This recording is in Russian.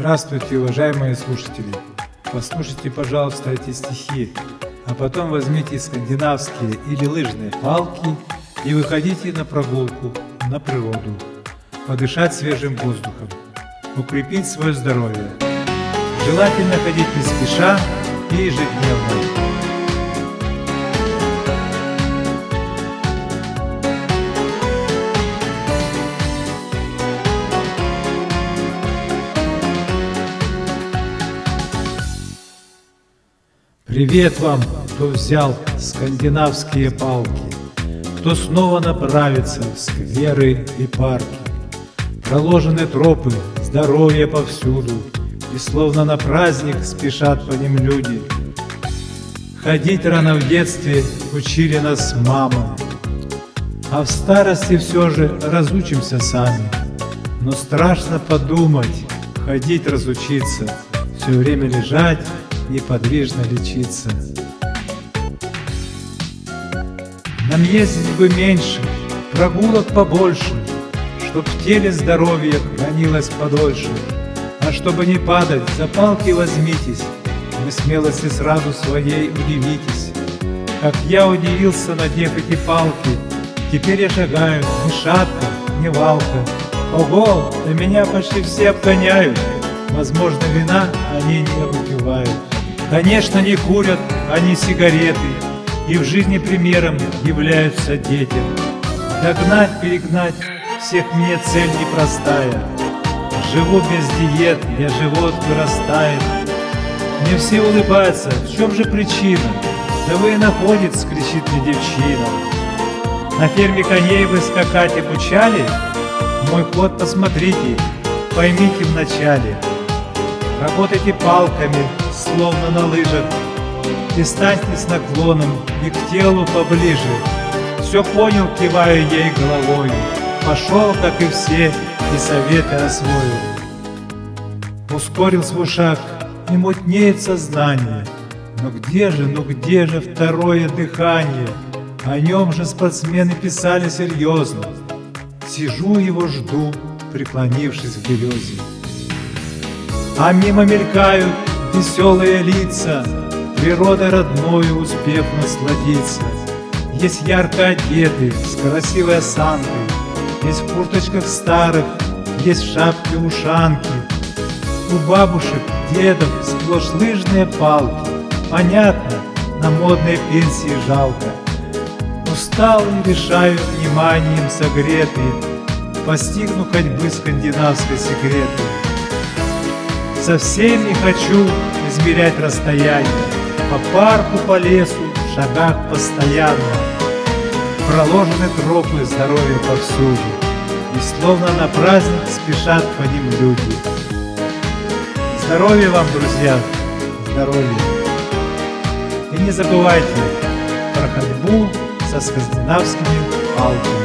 Здравствуйте, уважаемые слушатели! Послушайте, пожалуйста, эти стихи, а потом возьмите скандинавские или лыжные палки и выходите на прогулку, на природу, подышать свежим воздухом, укрепить свое здоровье. Желательно ходить не спеша и ежедневно. Привет вам, кто взял скандинавские палки, кто снова направится в скверы и парки. Проложены тропы, здоровье повсюду, и словно на праздник спешат по ним люди. Ходить рано в детстве учили нас мамы, а в старости все же разучимся сами. Но страшно подумать, ходить разучиться, все время лежать, неподвижно лечиться. Нам ездить бы меньше, прогулок побольше, чтоб в теле здоровье хранилось подольше. А чтобы не падать, за палки возьмитесь, вы смелости сразу своей удивитесь. Как я удивился, надев эти палки, теперь я шагаю ни шатка, ни валка. Ого, да меня почти все обгоняют, возможно, вина они не выпивают. Конечно, не курят они сигареты, и в жизни примером являются детям. Догнать, перегнать, всех мне цель непростая. Живу без диет, я живот вырастает. Мне все улыбаются, в чем же причина? Да вы и находец, кричит мне девчина. На ферме коней вы скакать обучали? Мой ход посмотрите, поймите вначале. Работайте палками, словно на лыжах, и станьте с наклоном и к телу поближе. Все понял, киваю ей головой, пошел, как и все, и советы освоил. Ускорил свой шаг, и мутнеет сознание. Но где же второе дыхание? О нем же спортсмены писали серьезно. Сижу его жду, преклонившись в березе. А мимо мелькают веселые лица, природой родною успев насладиться. Есть ярко одетые, с красивой осанкой, есть в курточках старых, есть в шапке-ушанки. У бабушек, дедов сплошь лыжные палки. Понятно, на модной пенсии жалко. Устал и решаю вниманием согретый, постигну ходьбы скандинавской секреты. Совсем не хочу измерять расстояние, по парку, по лесу, в шагах постоянно. Проложены тропы здоровья повсюду, и словно на праздник спешат по ним люди. Здоровья вам, друзья, здоровья! И не забывайте про ходьбу со скандинавскими палками.